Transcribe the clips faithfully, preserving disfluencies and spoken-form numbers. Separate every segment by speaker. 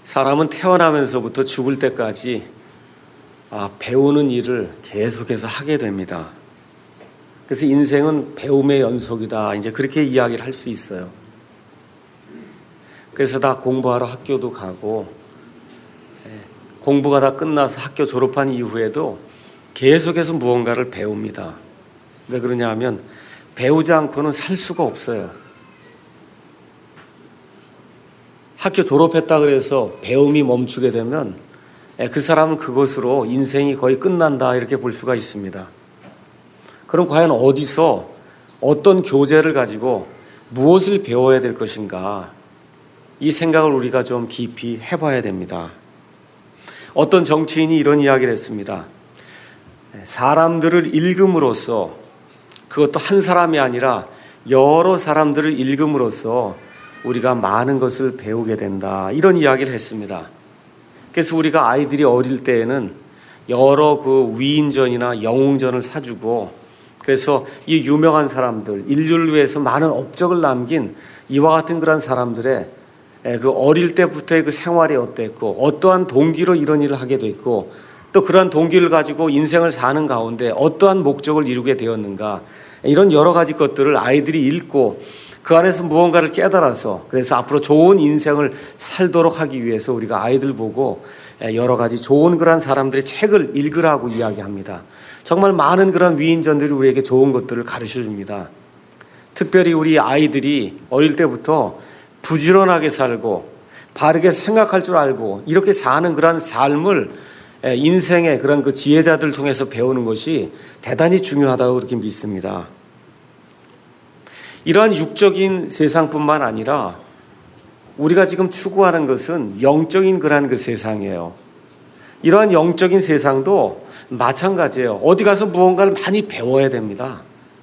Speaker 1: 사람은 태어나면서부터 죽을 때까지 아, 배우는 일을 계속해서 하게 됩니다. 그래서 인생은 배움의 연속이다. 이제 그렇게 이야기를 할 수 있어요. 그래서 다 공부하러 학교도 가고, 공부가 다 끝나서 학교 졸업한 이후에도 계속해서 무언가를 배웁니다. 왜 그러냐 하면 배우지 않고는 살 수가 없어요. 학교 졸업했다 그래서 배움이 멈추게 되면 그 사람은 그것으로 인생이 거의 끝난다 이렇게 볼 수가 있습니다. 그럼 과연 어디서 어떤 교재를 가지고 무엇을 배워야 될 것인가, 이 생각을 우리가 좀 깊이 해봐야 됩니다. 어떤 정치인이 이런 이야기를 했습니다. 사람들을 읽음으로써, 그것도 한 사람이 아니라 여러 사람들을 읽음으로써 우리가 많은 것을 배우게 된다, 이런 이야기를 했습니다. 그래서 우리가 아이들이 어릴 때에는 여러 그 위인전이나 영웅전을 사주고, 그래서 이 유명한 사람들, 인류를 위해서 많은 업적을 남긴 이와 같은 그런 사람들의 그 어릴 때부터의 그 생활이 어땠고, 어떠한 동기로 이런 일을 하게 됐고, 또 그러한 동기를 가지고 인생을 사는 가운데 어떠한 목적을 이루게 되었는가, 이런 여러 가지 것들을 아이들이 읽고 그 안에서 무언가를 깨달아서, 그래서 앞으로 좋은 인생을 살도록 하기 위해서 우리가 아이들 보고 여러 가지 좋은 그런 사람들의 책을 읽으라고 이야기합니다. 정말 많은 그런 위인전들이 우리에게 좋은 것들을 가르쳐 줍니다. 특별히 우리 아이들이 어릴 때부터 부지런하게 살고 바르게 생각할 줄 알고 이렇게 사는 그런 삶을 인생의 그런 그 지혜자들 통해서 배우는 것이 대단히 중요하다고 그렇게 믿습니다. 이러한 육적인 세상뿐만 아니라 우리가 지금 추구하는 것은 영적인 그러한 그 세상이에요. 이러한 영적인 세상도 마찬가지예요. 어디 가서 무언가를 많이 배워야 됩니다.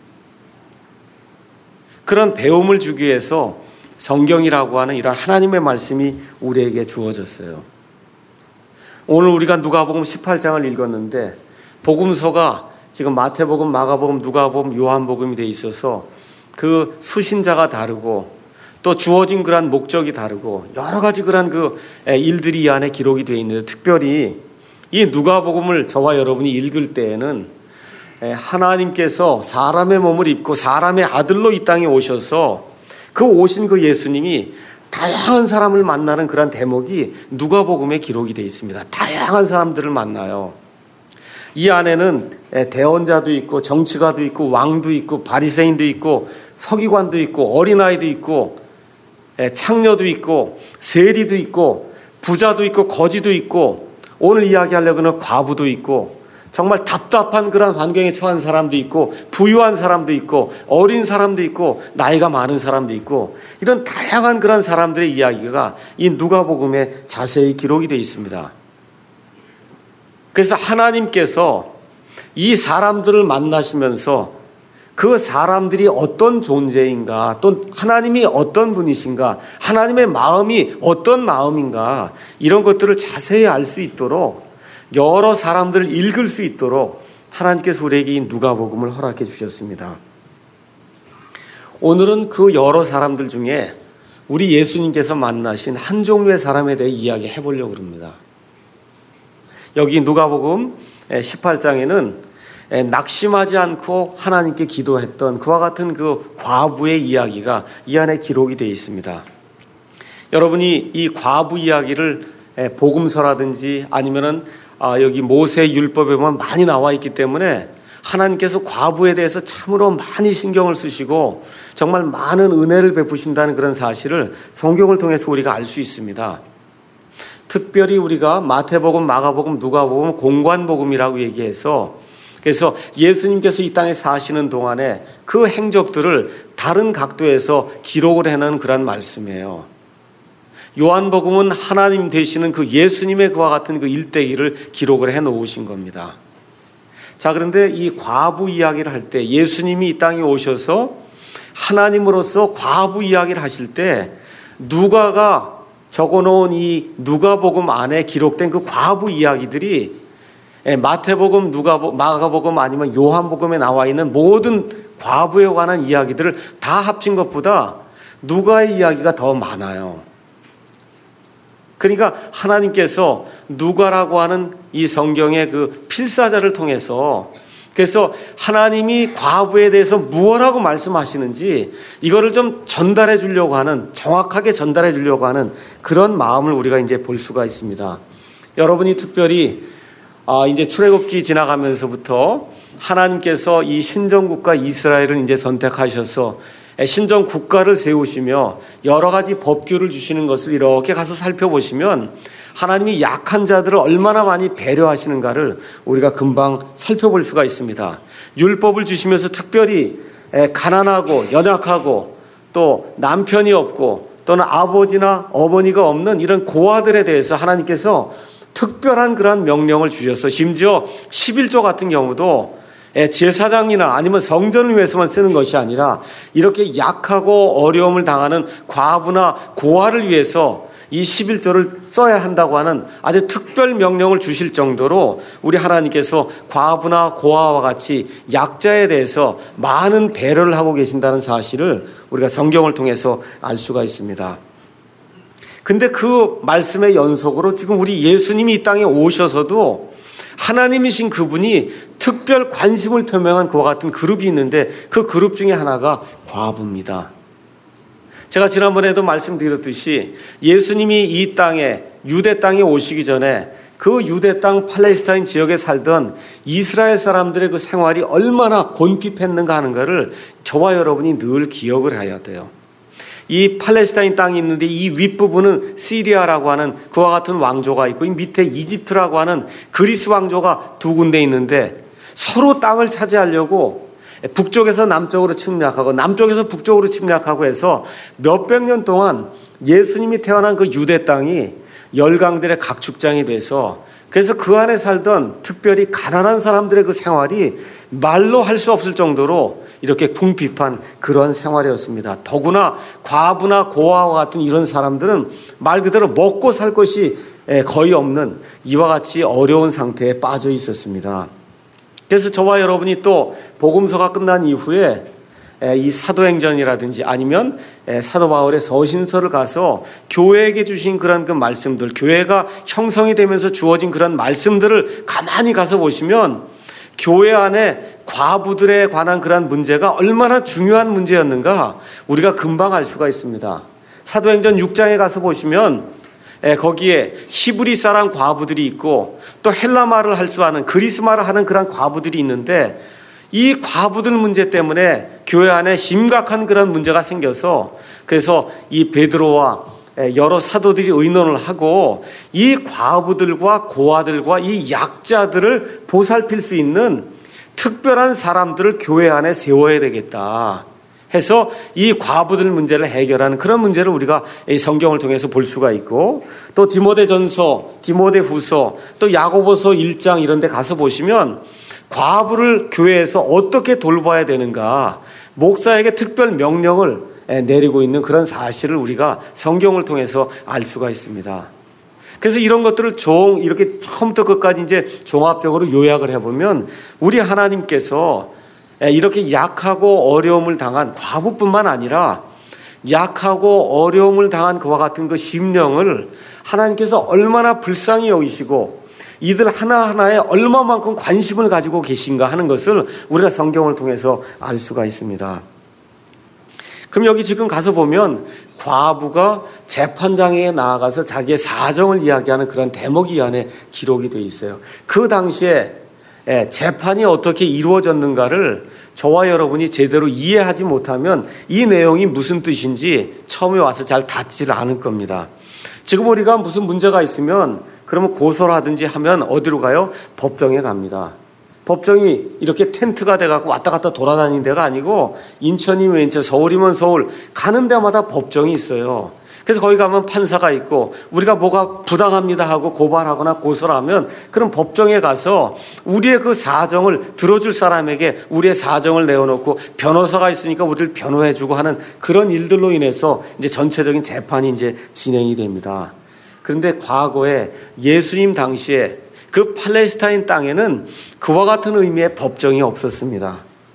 Speaker 1: 그런 배움을 주기 위해서 성경이라고 하는 이런 하나님의 말씀이 우리에게 주어졌어요. 오늘 우리가 누가복음 십팔 장을 읽었는데, 복음서가 지금 마태복음, 마가복음, 누가복음, 요한복음이 돼 있어서 그 수신자가 다르고 또 주어진 그런 목적이 다르고 여러 가지 그런 그 일들이 이 안에 기록이 되어 있는데, 특별히 이 누가복음을 저와 여러분이 읽을 때에는 하나님께서 사람의 몸을 입고 사람의 아들로 이 땅에 오셔서 그 오신 그 예수님이 다양한 사람을 만나는 그런 대목이 누가복음에 기록이 되어 있습니다. 다양한 사람들을 만나요. 이 안에는 대언자도 있고 정치가도 있고 왕도 있고 바리새인도 있고 서기관도 있고 어린아이도 있고 창녀도 있고 세리도 있고 부자도 있고 거지도 있고, 오늘 이야기하려고 하는 과부도 있고, 정말 답답한 그런 환경에 처한 사람도 있고, 부유한 사람도 있고, 어린 사람도 있고, 나이가 많은 사람도 있고, 이런 다양한 그런 사람들의 이야기가 이 누가복음에 자세히 기록이 되어 있습니다. 그래서 하나님께서 이 사람들을 만나시면서 그 사람들이 어떤 존재인가, 또 하나님이 어떤 분이신가, 하나님의 마음이 어떤 마음인가, 이런 것들을 자세히 알 수 있도록, 여러 사람들을 읽을 수 있도록 하나님께서 우리에게 이 누가복음을 허락해 주셨습니다. 오늘은 그 여러 사람들 중에 우리 예수님께서 만나신 한 종류의 사람에 대해 이야기해 보려고 합니다. 여기 누가복음 십팔 장에는 낙심하지 않고 하나님께 기도했던 그와 같은 그 과부의 이야기가 이 안에 기록이 되어 있습니다. 여러분이 이 과부 이야기를 복음서라든지 아니면은 여기 모세 율법에 보면 많이 나와 있기 때문에 하나님께서 과부에 대해서 참으로 많이 신경을 쓰시고 정말 많은 은혜를 베푸신다는 그런 사실을 성경을 통해서 우리가 알 수 있습니다. 특별히 우리가 마태복음, 마가복음, 누가복음, 공관복음이라고 얘기해서, 그래서 예수님께서 이 땅에 사시는 동안에 그 행적들을 다른 각도에서 기록을 해놓은 그런 말씀이에요. 요한복음은 하나님 되시는 그 예수님의 그와 같은 그 일대기를 기록을 해놓으신 겁니다. 자, 그런데 이 과부 이야기를 할 때, 예수님이 이 땅에 오셔서 하나님으로서 과부 이야기를 하실 때 누가가 적어놓은 이 누가복음 안에 기록된 그 과부 이야기들이 마태복음, 누가복음, 마가복음 아니면 요한복음에 나와 있는 모든 과부에 관한 이야기들을 다 합친 것보다 누가의 이야기가 더 많아요. 그러니까 하나님께서 누가라고 하는 이 성경의 그 필사자를 통해서, 그래서 하나님이 과부에 대해서 무엇라고 말씀하시는지 이거를 좀 전달해 주려고 하는, 정확하게 전달해 주려고 하는 그런 마음을 우리가 이제 볼 수가 있습니다. 여러분이 특별히 아 이제 출애굽기 지나가면서부터 하나님께서 이 신정국가 이스라엘을 이제 선택하셔서 신정 국가를 세우시며 여러 가지 법규를 주시는 것을 이렇게 가서 살펴보시면 하나님이 약한 자들을 얼마나 많이 배려하시는가를 우리가 금방 살펴볼 수가 있습니다. 율법을 주시면서 특별히 가난하고 연약하고 또 남편이 없고 또는 아버지나 어머니가 없는 이런 고아들에 대해서 하나님께서 특별한 그런 명령을 주셔서, 심지어 십일조 같은 경우도 제사장이나 아니면 성전을 위해서만 쓰는 것이 아니라 이렇게 약하고 어려움을 당하는 과부나 고아를 위해서 이 십일조를 써야 한다고 하는 아주 특별 명령을 주실 정도로 우리 하나님께서 과부나 고아와 같이 약자에 대해서 많은 배려를 하고 계신다는 사실을 우리가 성경을 통해서 알 수가 있습니다. 근데 그 말씀의 연속으로 지금 우리 예수님이 이 땅에 오셔서도 하나님이신 그분이 특별 관심을 표명한 그와 같은 그룹이 있는데 그 그룹 중에 하나가 과부입니다. 제가 지난번에도 말씀드렸듯이 예수님이 이 땅에, 유대 땅에 오시기 전에 그 유대 땅 팔레스타인 지역에 살던 이스라엘 사람들의 그 생활이 얼마나 곤핍했는가 하는 것을 저와 여러분이 늘 기억을 해야 돼요. 이 팔레스타인 땅이 있는데 이 윗부분은 시리아라고 하는 그와 같은 왕조가 있고, 이 밑에 이집트라고 하는 그리스 왕조가 두 군데 있는데 서로 땅을 차지하려고 북쪽에서 남쪽으로 침략하고 남쪽에서 북쪽으로 침략하고 해서 몇백 년 동안 예수님이 태어난 그 유대 땅이 열강들의 각축장이 돼서, 그래서 그 안에 살던 특별히 가난한 사람들의 그 생활이 말로 할 수 없을 정도로 이렇게 궁핍한 그런 생활이었습니다. 더구나 과부나 고아와 같은 이런 사람들은 말 그대로 먹고 살 것이 거의 없는 이와 같이 어려운 상태에 빠져 있었습니다. 그래서 저와 여러분이 또 복음서가 끝난 이후에 이 사도행전이라든지 아니면 사도 바울의 서신서를 가서 교회에게 주신 그런 그 말씀들, 교회가 형성이 되면서 주어진 그런 말씀들을 가만히 가서 보시면 교회 안에 과부들에 관한 그런 문제가 얼마나 중요한 문제였는가 우리가 금방 알 수가 있습니다. 사도행전 육 장에 가서 보시면 거기에 히브리 사람 과부들이 있고 또 헬라 말을 할 줄 아는, 그리스 말을 하는 그런 과부들이 있는데, 이 과부들 문제 때문에 교회 안에 심각한 그런 문제가 생겨서, 그래서 이 베드로와 여러 사도들이 의논을 하고 이 과부들과 고아들과 이 약자들을 보살필 수 있는 특별한 사람들을 교회 안에 세워야 되겠다 해서 이 과부들 문제를 해결하는 그런 문제를 우리가 이 성경을 통해서 볼 수가 있고, 또 디모데전서, 디모데후서, 또 야고보서 일 장 이런 데 가서 보시면 과부를 교회에서 어떻게 돌봐야 되는가, 목사에게 특별 명령을 내리고 있는 그런 사실을 우리가 성경을 통해서 알 수가 있습니다. 그래서 이런 것들을 종 이렇게 처음부터 끝까지 이제 종합적으로 요약을 해보면 우리 하나님께서 이렇게 약하고 어려움을 당한 과부뿐만 아니라 약하고 어려움을 당한 그와 같은 그 심령을 하나님께서 얼마나 불쌍히 여기시고 이들 하나하나에 얼마만큼 관심을 가지고 계신가 하는 것을 우리가 성경을 통해서 알 수가 있습니다. 그럼 여기 지금 가서 보면 과부가 재판장에 나아가서 자기의 사정을 이야기하는 그런 대목이 이 안에 기록이 되어 있어요. 그 당시에 재판이 어떻게 이루어졌는가를 저와 여러분이 제대로 이해하지 못하면 이 내용이 무슨 뜻인지 처음에 와서 잘 닿지를 않을 겁니다. 지금 우리가 무슨 문제가 있으면 그러면 고소를 하든지 하면 어디로 가요? 법정에 갑니다. 법정이 이렇게 텐트가 돼갖고 왔다 갔다 돌아다니는 데가 아니고 인천이면 인천, 서울이면 서울, 가는 데마다 법정이 있어요. 그래서 거기 가면 판사가 있고 우리가 뭐가 부당합니다 하고 고발하거나 고소를 하면 그런 법정에 가서 우리의 그 사정을 들어줄 사람에게 우리의 사정을 내어놓고 변호사가 있으니까 우리를 변호해주고 하는 그런 일들로 인해서 이제 전체적인 재판이 이제 진행이 됩니다. 그런데 과거에 예수님 당시에 그 팔레스타인 땅에는 그와 같은 의미의 법정이 없었습니다.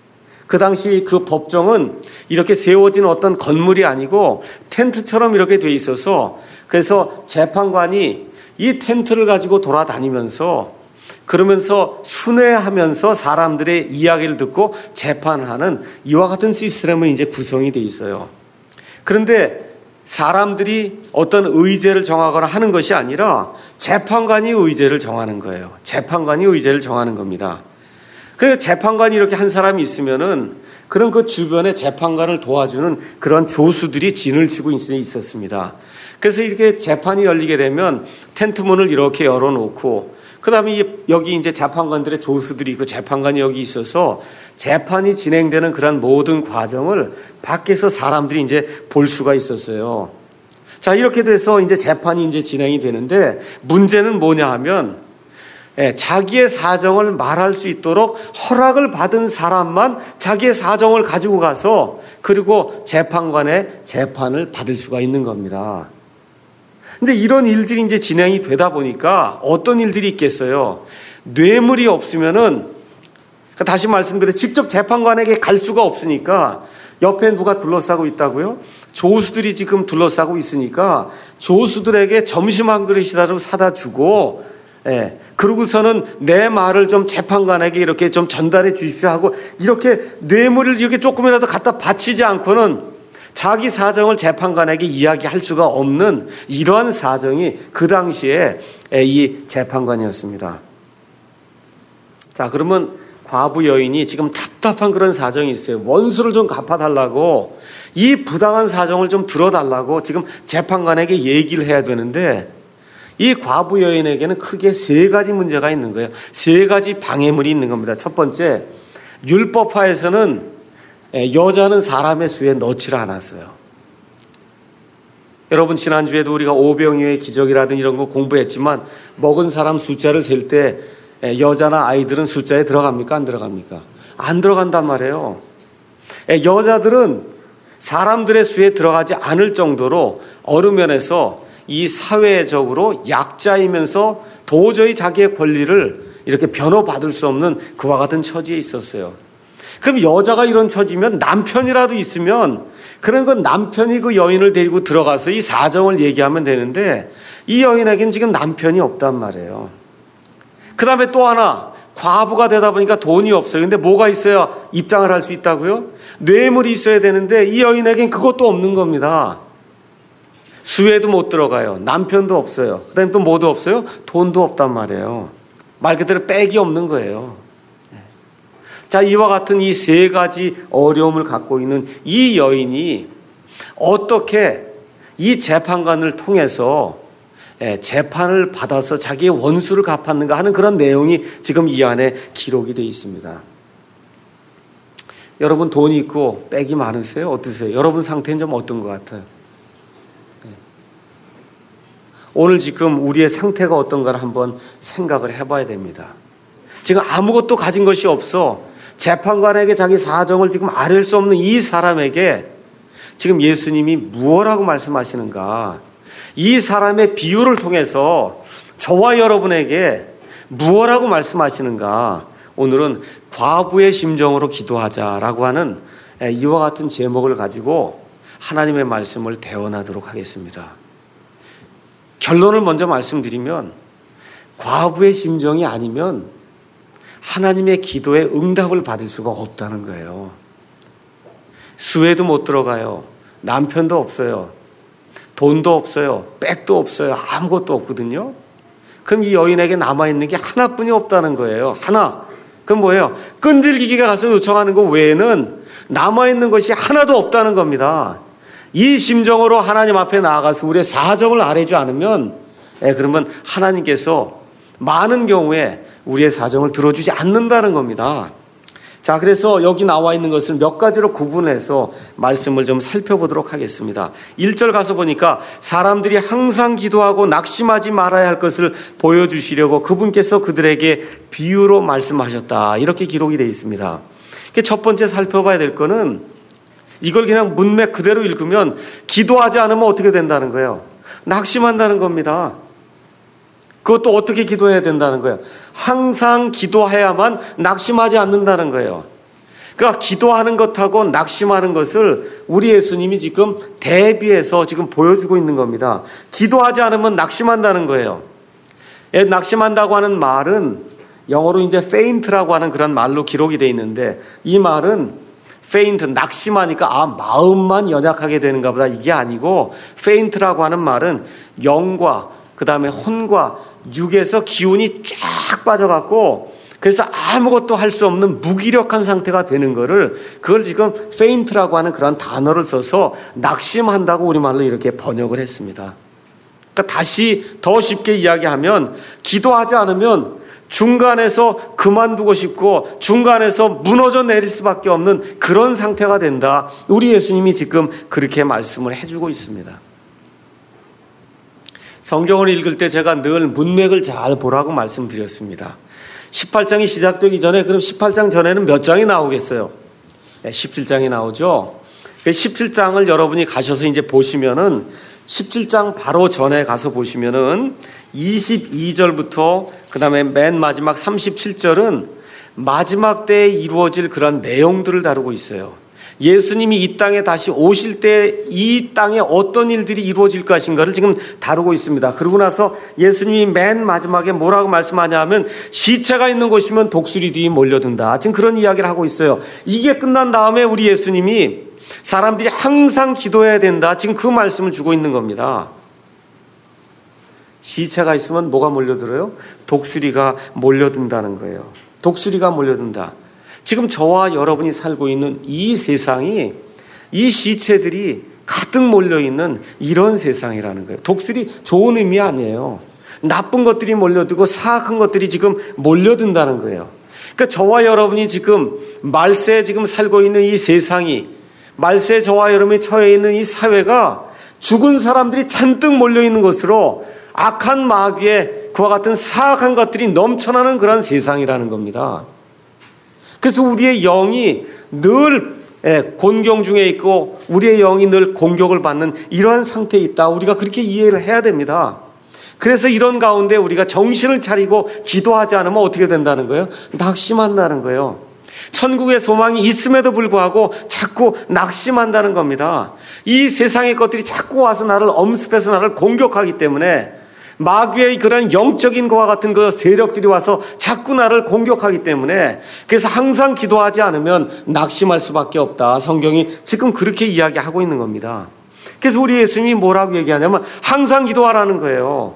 Speaker 1: 그 당시 그 법정은 이렇게 세워진 어떤 건물이 아니고 텐트처럼 이렇게 돼 있어서, 그래서 재판관이 이 텐트를 가지고 돌아다니면서 그러면서 순회하면서 사람들의 이야기를 듣고 재판하는 이와 같은 시스템은 이제 구성이 돼 있어요. 그런데 사람들이 어떤 의제를 정하거나 하는 것이 아니라 재판관이 의제를 정하는 거예요. 재판관이 의제를 정하는 겁니다. 그래서 재판관이 이렇게 한 사람이 있으면은 그런 그 주변에 재판관을 도와주는 그런 조수들이 진을 치고 있었습니다. 그래서 이렇게 재판이 열리게 되면 텐트 문을 이렇게 열어놓고, 그 다음에 여기 이제 재판관들의 조수들이 그 재판관이 여기 있어서 재판이 진행되는 그런 모든 과정을 밖에서 사람들이 이제 볼 수가 있었어요. 자, 이렇게 돼서 이제 재판이 이제 진행이 되는데, 문제는 뭐냐 하면, 예, 자기의 사정을 말할 수 있도록 허락을 받은 사람만 자기의 사정을 가지고 가서 그리고 재판관의 재판을 받을 수가 있는 겁니다. 근데 이런 일들이 이제 진행이 되다 보니까 어떤 일들이 있겠어요? 뇌물이 없으면은, 다시 말씀드려, 직접 재판관에게 갈 수가 없으니까 옆에 누가 둘러싸고 있다고요? 조수들이 지금 둘러싸고 있으니까 조수들에게 점심 한 그릇이라도 사다 주고, 예, 그러고서는 내 말을 좀 재판관에게 이렇게 좀 전달해 주십시오 하고, 이렇게 뇌물을 이렇게 조금이라도 갖다 바치지 않고는 자기 사정을 재판관에게 이야기할 수가 없는 이러한 사정이 그 당시에 이 재판관이었습니다. 자, 그러면 과부 여인이 지금 답답한 그런 사정이 있어요. 원수를 좀 갚아달라고, 이 부당한 사정을 좀 들어달라고 지금 재판관에게 얘기를 해야 되는데, 이 과부 여인에게는 크게 세 가지 문제가 있는 거예요. 세 가지 방해물이 있는 겁니다. 첫 번째, 율법화에서는 여자는 사람의 수에 넣지를 않았어요. 여러분, 지난주에도 우리가 오병이어의 기적이라든 이런 거 공부했지만, 먹은 사람 숫자를 셀 때 여자나 아이들은 숫자에 들어갑니까? 안 들어갑니까? 안 들어간단 말이에요. 여자들은 사람들의 수에 들어가지 않을 정도로 어느 면에서 이 사회적으로 약자이면서 도저히 자기의 권리를 이렇게 변호받을 수 없는 그와 같은 처지에 있었어요. 그럼 여자가 이런 처지면 남편이라도 있으면, 그런 건 남편이 그 여인을 데리고 들어가서 이 사정을 얘기하면 되는데, 이 여인에게는 지금 남편이 없단 말이에요. 그 다음에 또 하나, 과부가 되다 보니까 돈이 없어요. 근데 뭐가 있어야 입장을 할 수 있다고요? 뇌물이 있어야 되는데 이 여인에겐 그것도 없는 겁니다. 수혜도 못 들어가요. 남편도 없어요. 그 다음에 또 뭐도 없어요? 돈도 없단 말이에요. 말 그대로 빽이 없는 거예요. 자, 이와 같은 이 세 가지 어려움을 갖고 있는 이 여인이 어떻게 이 재판관을 통해서 재판을 받아서 자기의 원수를 갚았는가 하는 그런 내용이 지금 이 안에 기록이 되어 있습니다. 여러분, 돈이 있고 빽이 많으세요? 어떠세요? 여러분 상태는 좀 어떤 것 같아요? 오늘 지금 우리의 상태가 어떤가를 한번 생각을 해봐야 됩니다. 지금 아무것도 가진 것이 없어 재판관에게 자기 사정을 지금 아뢰 수 없는 이 사람에게 지금 예수님이 무엇라고 말씀하시는가? 이 사람의 비유를 통해서 저와 여러분에게 무엇라고 말씀하시는가? 오늘은 과부의 심정으로 기도하자라고 하는 이와 같은 제목을 가지고 하나님의 말씀을 대언하도록 하겠습니다. 결론을 먼저 말씀드리면, 과부의 심정이 아니면 하나님의 기도에 응답을 받을 수가 없다는 거예요. 수혜도 못 들어가요. 남편도 없어요. 돈도 없어요. 빽도 없어요. 아무것도 없거든요. 그럼 이 여인에게 남아있는 게 하나뿐이 없다는 거예요. 하나. 그럼 뭐예요? 끈질기게 가서 요청하는 것 외에는 남아있는 것이 하나도 없다는 겁니다. 이 심정으로 하나님 앞에 나아가서 우리의 사정을 아뢰지 않으면, 예, 그러면 하나님께서 많은 경우에 우리의 사정을 들어주지 않는다는 겁니다. 자, 그래서 여기 나와 있는 것을 몇 가지로 구분해서 말씀을 좀 살펴보도록 하겠습니다. 일 절 가서 보니까 사람들이 항상 기도하고 낙심하지 말아야 할 것을 보여주시려고 그분께서 그들에게 비유로 말씀하셨다. 이렇게 기록이 되어 있습니다. 첫 번째 살펴봐야 될 거는, 이걸 그냥 문맥 그대로 읽으면 기도하지 않으면 어떻게 된다는 거예요? 낙심한다는 겁니다. 그것도 어떻게 기도해야 된다는 거예요? 항상 기도해야만 낙심하지 않는다는 거예요. 그러니까 기도하는 것하고 낙심하는 것을 우리 예수님이 지금 대비해서 지금 보여주고 있는 겁니다. 기도하지 않으면 낙심한다는 거예요. 낙심한다고 하는 말은 영어로 이제 faint라고 하는 그런 말로 기록이 되어 있는데, 이 말은 faint, 낙심하니까 아 마음만 연약하게 되는가 보다, 이게 아니고 faint라고 하는 말은 영과 그 다음에 혼과 육에서 기운이 쫙 빠져갖고 그래서 아무것도 할 수 없는 무기력한 상태가 되는 거를, 그걸 지금 faint라고 하는 그런 단어를 써서 낙심한다고 우리말로 이렇게 번역을 했습니다. 그러니까 다시 더 쉽게 이야기하면, 기도하지 않으면 중간에서 그만두고 싶고 중간에서 무너져 내릴 수밖에 없는 그런 상태가 된다. 우리 예수님이 지금 그렇게 말씀을 해주고 있습니다. 성경을 읽을 때 제가 늘 문맥을 잘 보라고 말씀드렸습니다. 십팔 장이 시작되기 전에, 그럼 십팔 장 전에는 몇 장이 나오겠어요? 네, 십칠 장이 나오죠. 십칠 장을 여러분이 가셔서 이제 보시면은, 십칠 장 바로 전에 가서 보시면은 이십이 절부터 그 다음에 맨 마지막 삼십칠 절은 마지막 때에 이루어질 그런 내용들을 다루고 있어요. 예수님이 이 땅에 다시 오실 때 이 땅에 어떤 일들이 이루어질 것인가를 지금 다루고 있습니다. 그러고 나서 예수님이 맨 마지막에 뭐라고 말씀하냐 하면, 시체가 있는 곳이면 독수리들이 몰려든다. 지금 그런 이야기를 하고 있어요. 이게 끝난 다음에 우리 예수님이 사람들이 항상 기도해야 된다, 지금 그 말씀을 주고 있는 겁니다. 시체가 있으면 뭐가 몰려들어요? 독수리가 몰려든다는 거예요. 독수리가 몰려든다. 지금 저와 여러분이 살고 있는 이 세상이, 이 시체들이 가득 몰려있는 이런 세상이라는 거예요. 독수리 좋은 의미 아니에요. 나쁜 것들이 몰려들고 사악한 것들이 지금 몰려든다는 거예요. 그러니까 저와 여러분이 지금 말세에 지금 살고 있는 이 세상이, 말세에 저와 여러분이 처해 있는 이 사회가 죽은 사람들이 잔뜩 몰려있는 것으로 악한 마귀의 그와 같은 사악한 것들이 넘쳐나는 그런 세상이라는 겁니다. 그래서 우리의 영이 늘 곤경 중에 있고 우리의 영이 늘 공격을 받는 이러한 상태에 있다. 우리가 그렇게 이해를 해야 됩니다. 그래서 이런 가운데 우리가 정신을 차리고 기도하지 않으면 어떻게 된다는 거예요? 낙심한다는 거예요. 천국의 소망이 있음에도 불구하고 자꾸 낙심한다는 겁니다. 이 세상의 것들이 자꾸 와서 나를 엄습해서 나를 공격하기 때문에, 마귀의 그런 영적인 것과 같은 그 세력들이 와서 자꾸 나를 공격하기 때문에, 그래서 항상 기도하지 않으면 낙심할 수밖에 없다. 성경이 지금 그렇게 이야기하고 있는 겁니다. 그래서 우리 예수님이 뭐라고 얘기하냐면 항상 기도하라는 거예요.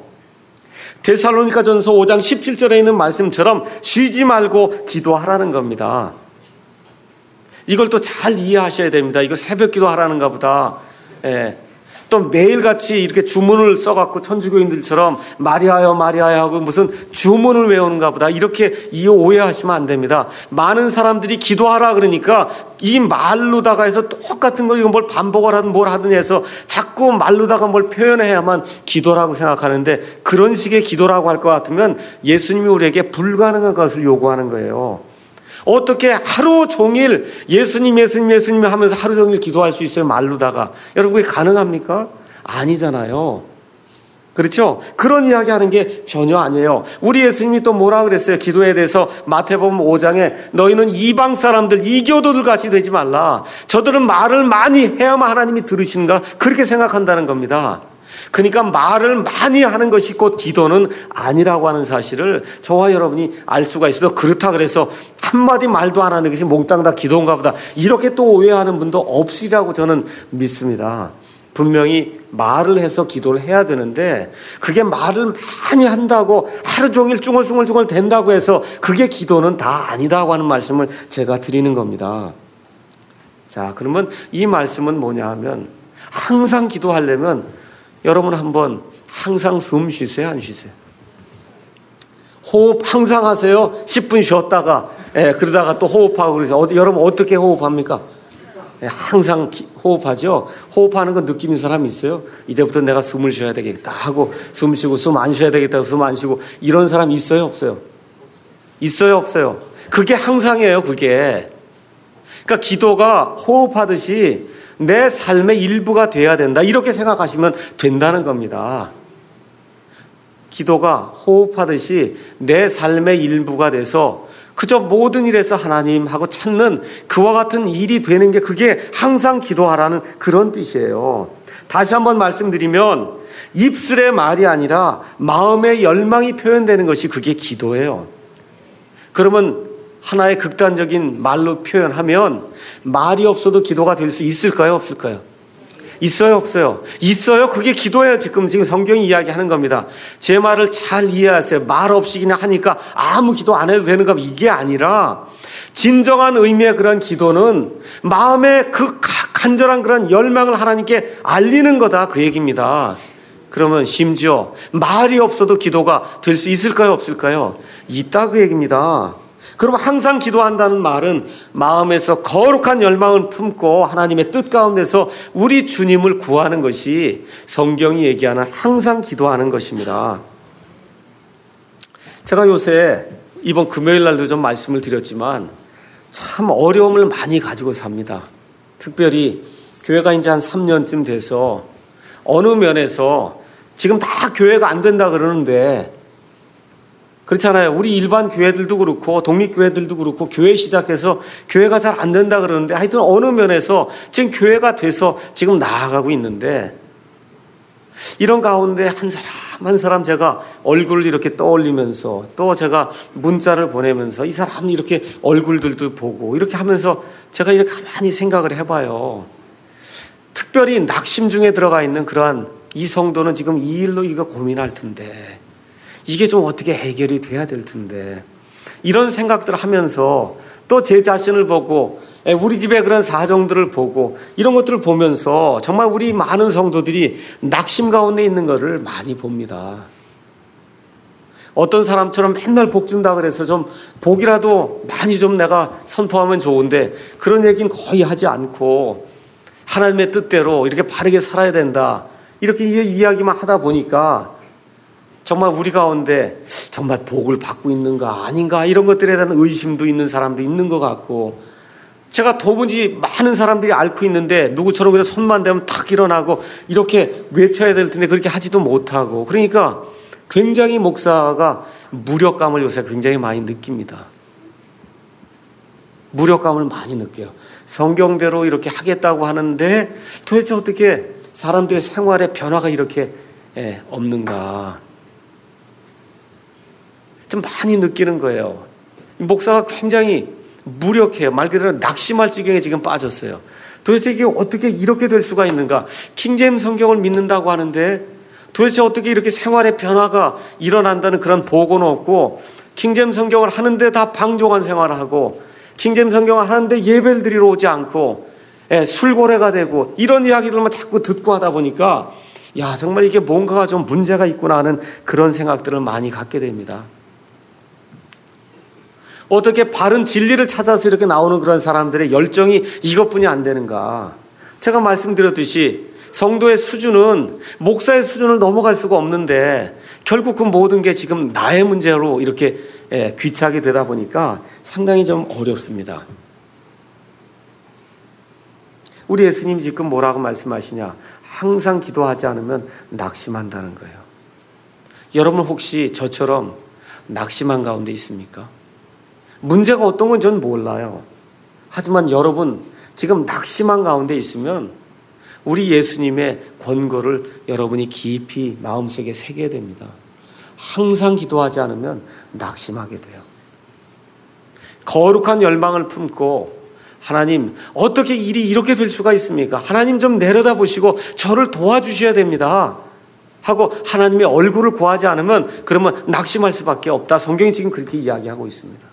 Speaker 1: 데살로니가 전서 오 장 십칠 절에 있는 말씀처럼 쉬지 말고 기도하라는 겁니다. 이걸 또 잘 이해하셔야 됩니다. 이거 새벽 기도하라는가 보다. 예. 또 매일같이 이렇게 주문을 써갖고 천주교인들처럼 마리아여 마리아여 하고 무슨 주문을 외우는가 보다, 이렇게 이 오해하시면 안 됩니다. 많은 사람들이 기도하라 그러니까 이 말로다가 해서 똑같은 걸 이건 뭘 반복을 하든 뭘 하든 해서 자꾸 말로다가 뭘 표현해야만 기도라고 생각하는데, 그런 식의 기도라고 할 것 같으면 예수님이 우리에게 불가능한 것을 요구하는 거예요. 어떻게 하루 종일 예수님 예수님 예수님 하면서 하루 종일 기도할 수 있어요, 말로다가? 여러분 그게 가능합니까? 아니잖아요. 그렇죠? 그런 이야기 하는 게 전혀 아니에요. 우리 예수님이 또 뭐라 그랬어요? 기도에 대해서 마태복음 오 장에 너희는 이방 사람들, 이교도들 같이 되지 말라. 저들은 말을 많이 해야만 하나님이 들으시는가, 그렇게 생각한다는 겁니다. 그러니까 말을 많이 하는 것이 곧 기도는 아니라고 하는 사실을 저와 여러분이 알 수가 있어요. 그렇다 그래서 한마디 말도 안 하는 것이 몽땅 다 기도인가 보다, 이렇게 또 오해하는 분도 없으리라고 저는 믿습니다. 분명히 말을 해서 기도를 해야 되는데, 그게 말을 많이 한다고 하루 종일 쭝얼쭝얼쭝얼 된다고 해서 그게 기도는 다 아니다고 하는 말씀을 제가 드리는 겁니다. 자, 그러면 이 말씀은 뭐냐 하면, 항상 기도하려면 여러분 한번 항상 숨 쉬세요, 안 쉬세요? 호흡 항상 하세요? 십 분 쉬었다가, 예, 그러다가 또 호흡하고 그러세요. 어, 여러분 어떻게 호흡합니까? 예, 항상 기, 호흡하죠? 호흡하는 거 느끼는 사람이 있어요? 이제부터 내가 숨을 쉬어야 되겠다 하고 숨 쉬고 숨 안 쉬어야 되겠다 숨 안 쉬고, 이런 사람 있어요, 없어요? 있어요, 없어요? 그게 항상이에요, 그게. 그러니까 기도가 호흡하듯이 내 삶의 일부가 돼야 된다, 이렇게 생각하시면 된다는 겁니다. 기도가 호흡하듯이 내 삶의 일부가 돼서 그저 모든 일에서 하나님하고 찾는 그와 같은 일이 되는 게 그게 항상 기도하라는 그런 뜻이에요. 다시 한번 말씀드리면 입술의 말이 아니라 마음의 열망이 표현되는 것이 그게 기도예요. 그러면 하나의 극단적인 말로 표현하면 말이 없어도 기도가 될 수 있을까요? 없을까요? 있어요? 없어요? 있어요? 그게 기도예요. 지금 지금 성경이 이야기하는 겁니다. 제 말을 잘 이해하세요. 말 없이 그냥 하니까 아무 기도 안 해도 되는가? 이게 아니라 진정한 의미의 그런 기도는 마음의 그 간절한 그런 열망을 하나님께 알리는 거다, 그 얘기입니다. 그러면 심지어 말이 없어도 기도가 될 수 있을까요? 없을까요? 있다, 그 얘기입니다. 그럼 항상 기도한다는 말은 마음에서 거룩한 열망을 품고 하나님의 뜻 가운데서 우리 주님을 구하는 것이 성경이 얘기하는 항상 기도하는 것입니다. 제가 요새 이번 금요일 날도 좀 말씀을 드렸지만 참 어려움을 많이 가지고 삽니다. 특별히 교회가 이제 한 삼 년쯤 돼서 어느 면에서 지금 다 교회가 안 된다 그러는데 그렇잖아요. 우리 일반 교회들도 그렇고 독립교회들도 그렇고 교회 시작해서 교회가 잘 안 된다 그러는데 하여튼 어느 면에서 지금 교회가 돼서 지금 나아가고 있는데 이런 가운데 한 사람 한 사람 제가 얼굴을 이렇게 떠올리면서 또 제가 문자를 보내면서 이 사람 이렇게 얼굴들도 보고 이렇게 하면서 제가 이렇게 가만히 생각을 해봐요. 특별히 낙심 중에 들어가 있는 그러한 이 성도는 지금 이 일로 이거 고민할 텐데 이게 좀 어떻게 해결이 돼야 될 텐데 이런 생각들을 하면서 또 제 자신을 보고 우리 집의 그런 사정들을 보고 이런 것들을 보면서 정말 우리 많은 성도들이 낙심 가운데 있는 것을 많이 봅니다. 어떤 사람처럼 맨날 복 준다 그래서 좀 복이라도 많이 좀 내가 선포하면 좋은데 그런 얘기는 거의 하지 않고 하나님의 뜻대로 이렇게 바르게 살아야 된다 이렇게 이야기만 하다 보니까 정말 우리 가운데 정말 복을 받고 있는가 아닌가 이런 것들에 대한 의심도 있는 사람도 있는 것 같고 제가 도무지 많은 사람들이 앓고 있는데 누구처럼 그냥 손만 대면 탁 일어나고 이렇게 외쳐야 될 텐데 그렇게 하지도 못하고 그러니까 굉장히 목사가 무력감을 요새 굉장히 많이 느낍니다. 무력감을 많이 느껴요. 성경대로 이렇게 하겠다고 하는데 도대체 어떻게 사람들의 생활에 변화가 이렇게 예, 없는가 좀 많이 느끼는 거예요. 목사가 굉장히 무력해요. 말 그대로 낙심할 지경에 지금 빠졌어요. 도대체 이게 어떻게 이렇게 될 수가 있는가? 킹제임스 성경을 믿는다고 하는데 도대체 어떻게 이렇게 생활의 변화가 일어난다는 그런 보고는 없고 킹제임스 성경을 하는데 다 방종한 생활을 하고 킹제임스 성경을 하는데 예배를 드리러 오지 않고 예, 술고래가 되고 이런 이야기들만 자꾸 듣고 하다 보니까 야 정말 이게 뭔가가 좀 문제가 있구나 하는 그런 생각들을 많이 갖게 됩니다. 어떻게 바른 진리를 찾아서 이렇게 나오는 그런 사람들의 열정이 이것뿐이 안 되는가? 제가 말씀드렸듯이 성도의 수준은 목사의 수준을 넘어갈 수가 없는데 결국 그 모든 게 지금 나의 문제로 이렇게 귀착이 되다 보니까 상당히 좀 어렵습니다. 우리 예수님이 지금 뭐라고 말씀하시냐? 항상 기도하지 않으면 낙심한다는 거예요. 여러분 혹시 저처럼 낙심한 가운데 있습니까? 문제가 어떤 건 저는 몰라요. 하지만 여러분 지금 낙심한 가운데 있으면 우리 예수님의 권고를 여러분이 깊이 마음속에 새겨야 됩니다. 항상 기도하지 않으면 낙심하게 돼요. 거룩한 열망을 품고 하나님 어떻게 일이 이렇게 될 수가 있습니까? 하나님 좀 내려다보시고 저를 도와주셔야 됩니다. 하고 하나님의 얼굴을 구하지 않으면 그러면 낙심할 수밖에 없다. 성경이 지금 그렇게 이야기하고 있습니다.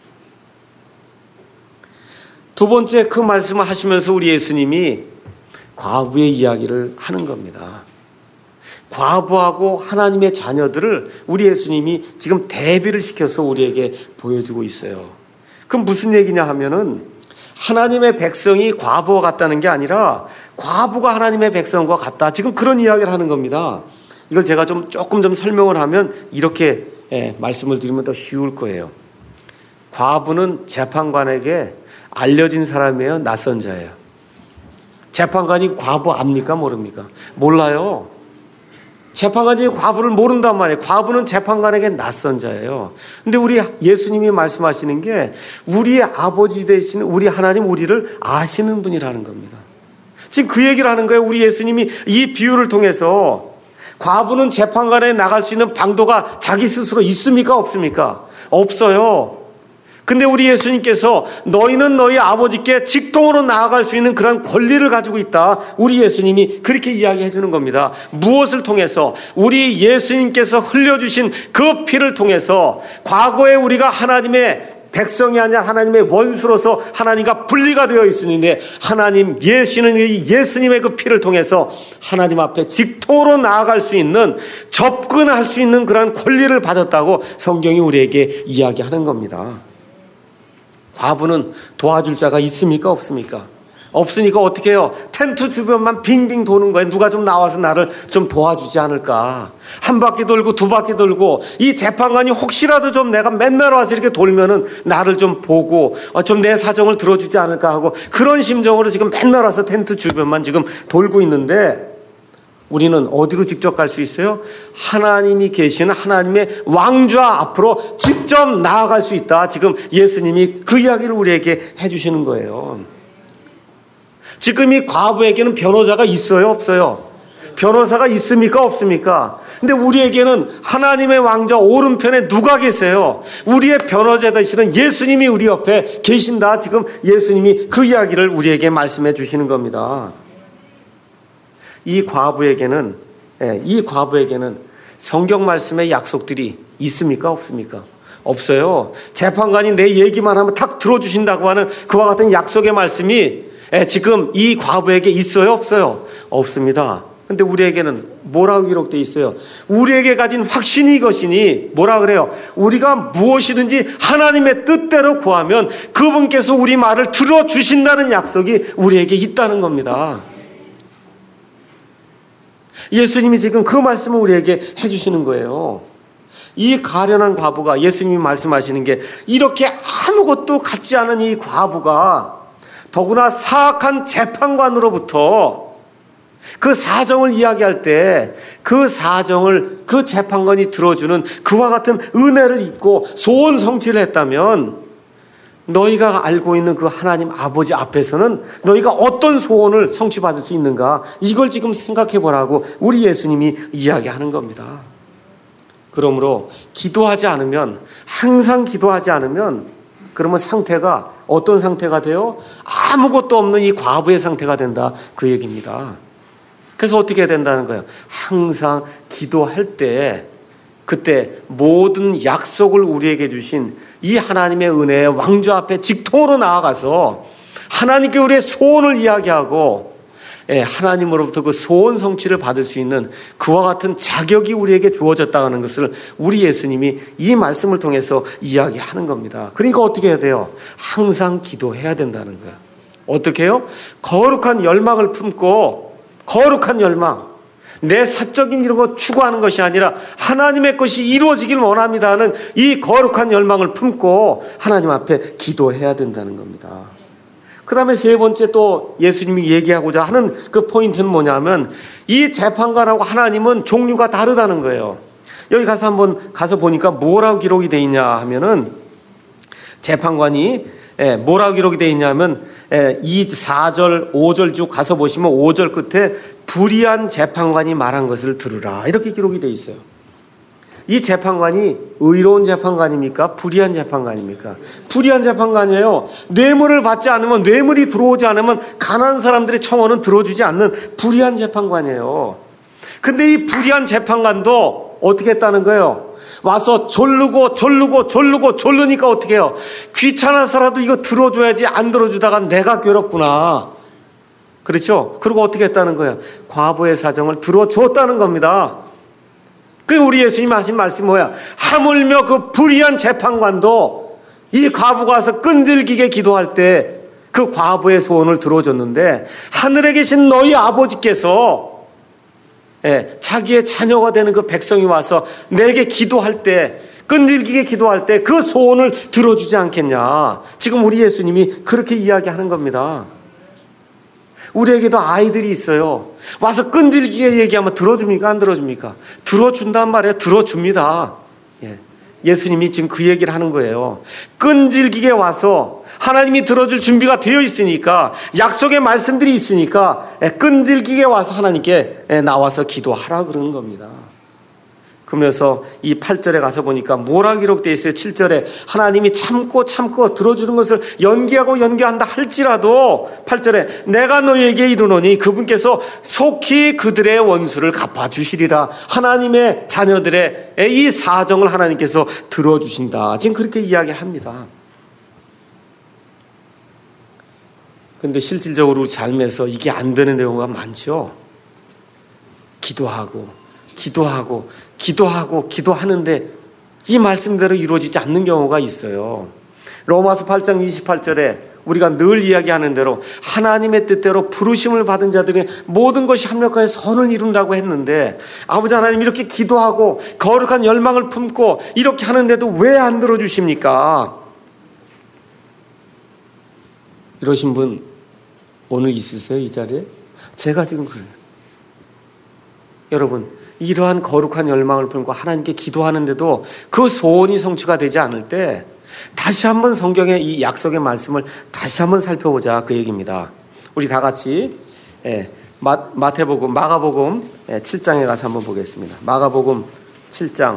Speaker 1: 두 번째 그 말씀을 하시면서 우리 예수님이 과부의 이야기를 하는 겁니다. 과부하고 하나님의 자녀들을 우리 예수님이 지금 대비를 시켜서 우리에게 보여주고 있어요. 그럼 무슨 얘기냐 하면은 하나님의 백성이 과부와 같다는 게 아니라 과부가 하나님의 백성과 같다. 지금 그런 이야기를 하는 겁니다. 이걸 제가 좀 조금 좀 설명을 하면 이렇게 예, 말씀을 드리면 더 쉬울 거예요. 과부는 재판관에게 알려진 사람이에요? 낯선 자예요? 재판관이 과부 압니까? 모릅니까? 몰라요. 재판관이 과부를 모른단 말이에요. 과부는 재판관에게 낯선 자예요. 근데 우리 예수님이 말씀하시는 게 우리의 아버지 되신 우리 하나님 우리를 아시는 분이라는 겁니다. 지금 그 얘기를 하는 거예요. 우리 예수님이 이 비유를 통해서 과부는 재판관에 나갈 수 있는 방도가 자기 스스로 있습니까? 없습니까? 없어요. 근데 우리 예수님께서 너희는 너희 아버지께 직통으로 나아갈 수 있는 그런 권리를 가지고 있다. 우리 예수님이 그렇게 이야기해 주는 겁니다. 무엇을 통해서? 우리 예수님께서 흘려주신 그 피를 통해서 과거에 우리가 하나님의 백성이 아니라 하나님의 원수로서 하나님과 분리가 되어 있었는데 하나님 예수는 예수님의 그 피를 통해서 하나님 앞에 직통으로 나아갈 수 있는 접근할 수 있는 그런 권리를 받았다고 성경이 우리에게 이야기하는 겁니다. 과부는 도와줄 자가 있습니까? 없습니까? 없으니까 어떻게 해요? 텐트 주변만 빙빙 도는 거예요. 누가 좀 나와서 나를 좀 도와주지 않을까? 한 바퀴 돌고 두 바퀴 돌고 이 재판관이 혹시라도 좀 내가 맨날 와서 이렇게 돌면은 나를 좀 보고 좀 내 사정을 들어주지 않을까 하고 그런 심정으로 지금 맨날 와서 텐트 주변만 지금 돌고 있는데 우리는 어디로 직접 갈 수 있어요? 하나님이 계시는 하나님의 왕좌 앞으로 직접 나아갈 수 있다. 지금 예수님이 그 이야기를 우리에게 해주시는 거예요. 지금 이 과부에게는 변호자가 있어요? 없어요? 변호사가 있습니까? 없습니까? 근데 우리에게는 하나님의 왕좌 오른편에 누가 계세요? 우리의 변호자 되시는 예수님이 우리 옆에 계신다. 지금 예수님이 그 이야기를 우리에게 말씀해 주시는 겁니다. 이 과부에게는 이 과부에게는 성경 말씀의 약속들이 있습니까? 없습니까? 없어요. 재판관이 내 얘기만 하면 탁 들어주신다고 하는 그와 같은 약속의 말씀이 지금 이 과부에게 있어요? 없어요? 없습니다. 근데 우리에게는 뭐라고 기록되어 있어요? 우리에게 가진 확신이 이것이니 뭐라 그래요? 우리가 무엇이든지 하나님의 뜻대로 구하면 그분께서 우리 말을 들어주신다는 약속이 우리에게 있다는 겁니다. 예수님이 지금 그 말씀을 우리에게 해주시는 거예요. 이 가련한 과부가 예수님이 말씀하시는 게 이렇게 아무것도 갖지 않은 이 과부가 더구나 사악한 재판관으로부터 그 사정을 이야기할 때 그 사정을 그 재판관이 들어주는 그와 같은 은혜를 입고 소원 성취를 했다면 너희가 알고 있는 그 하나님 아버지 앞에서는 너희가 어떤 소원을 성취받을 수 있는가 이걸 지금 생각해 보라고 우리 예수님이 이야기하는 겁니다. 그러므로 기도하지 않으면 항상 기도하지 않으면 그러면 상태가 어떤 상태가 돼요? 아무것도 없는 이 과부의 상태가 된다 그 얘기입니다. 그래서 어떻게 해야 된다는 거예요? 항상 기도할 때 그때 모든 약속을 우리에게 주신 이 하나님의 은혜의 왕좌 앞에 직통으로 나아가서 하나님께 우리의 소원을 이야기하고 하나님으로부터 그 소원 성취를 받을 수 있는 그와 같은 자격이 우리에게 주어졌다는 것을 우리 예수님이 이 말씀을 통해서 이야기하는 겁니다. 그러니까 어떻게 해야 돼요? 항상 기도해야 된다는 거예요. 어떻게 해요? 거룩한 열망을 품고 거룩한 열망 내 사적인 이런 거 추구하는 것이 아니라 하나님의 것이 이루어지길 원합니다 하는 이 거룩한 열망을 품고 하나님 앞에 기도해야 된다는 겁니다. 그 다음에 세 번째 또 예수님이 얘기하고자 하는 그 포인트는 뭐냐면 이 재판관하고 하나님은 종류가 다르다는 거예요. 여기 가서 한번 가서 보니까 뭐라고 기록이 되어 있냐 하면은 재판관이 예, 뭐라고 기록이 되어 있냐면 예, 이 사 절 오 절 쭉 가서 보시면 오 절 끝에 불의한 재판관이 말한 것을 들으라 이렇게 기록이 되어 있어요. 이 재판관이 의로운 재판관입니까? 불의한 재판관입니까? 불의한 재판관이에요. 뇌물을 받지 않으면 뇌물이 들어오지 않으면 가난한 사람들의 청원은 들어주지 않는 불의한 재판관이에요. 근데 이 불의한 재판관도 어떻게 했다는 거예요? 와서 졸르고 졸르고 졸르고 졸르니까 어떻게 해요? 귀찮아서라도 이거 들어줘야지 안 들어주다가 내가 괴롭구나. 그렇죠? 그리고 어떻게 했다는 거예요? 과부의 사정을 들어주었다는 겁니다. 그 우리 예수님 하신 말씀이 뭐야? 하물며 그 불의한 재판관도 이 과부가 와서 끈질기게 기도할 때 그 과부의 소원을 들어줬는데 하늘에 계신 너희 아버지께서 예, 자기의 자녀가 되는 그 백성이 와서 내게 기도할 때 끈질기게 기도할 때 그 소원을 들어주지 않겠냐. 지금 우리 예수님이 그렇게 이야기하는 겁니다. 우리에게도 아이들이 있어요. 와서 끈질기게 얘기하면 들어줍니까? 안 들어줍니까? 들어준단 말이에요. 들어줍니다. 예. 예수님이 지금 그 얘기를 하는 거예요. 끈질기게 와서 하나님이 들어줄 준비가 되어 있으니까, 약속의 말씀들이 있으니까 끈질기게 와서 하나님께 나와서 기도하라 그러는 겁니다. 그러면서 이 팔 절에 가서 보니까 뭐라 기록되어 있어요? 칠 절에 하나님이 참고 참고 들어주는 것을 연기하고 연기한다 할지라도 팔 절에 내가 너희에게 이르노니 그분께서 속히 그들의 원수를 갚아주시리라. 하나님의 자녀들의 이 사정을 하나님께서 들어주신다. 지금 그렇게 이야기합니다. 그런데 실질적으로 우리 삶에서 이게 안 되는 경우가 많죠. 기도하고 기도하고 기도하고 기도하는데 이 말씀대로 이루어지지 않는 경우가 있어요. 로마서 팔 장 이십팔 절에 우리가 늘 이야기하는 대로 하나님의 뜻대로 부르심을 받은 자들이 모든 것이 합력하여 선을 이룬다고 했는데, 아버지 하나님 이렇게 기도하고 거룩한 열망을 품고 이렇게 하는데도 왜 안 들어주십니까? 이러신 분 오늘 있으세요? 이 자리에? 제가 지금 그래요. 여러분, 이러한 거룩한 열망을 품고 하나님께 기도하는데도 그 소원이 성취가 되지 않을 때 다시 한번 성경의 이 약속의 말씀을 다시 한번 살펴보자, 그 얘기입니다. 우리 다 같이 예, 마, 마태복음, 마가복음 예, 칠 장에 가서 한번 보겠습니다. 마가복음 칠 장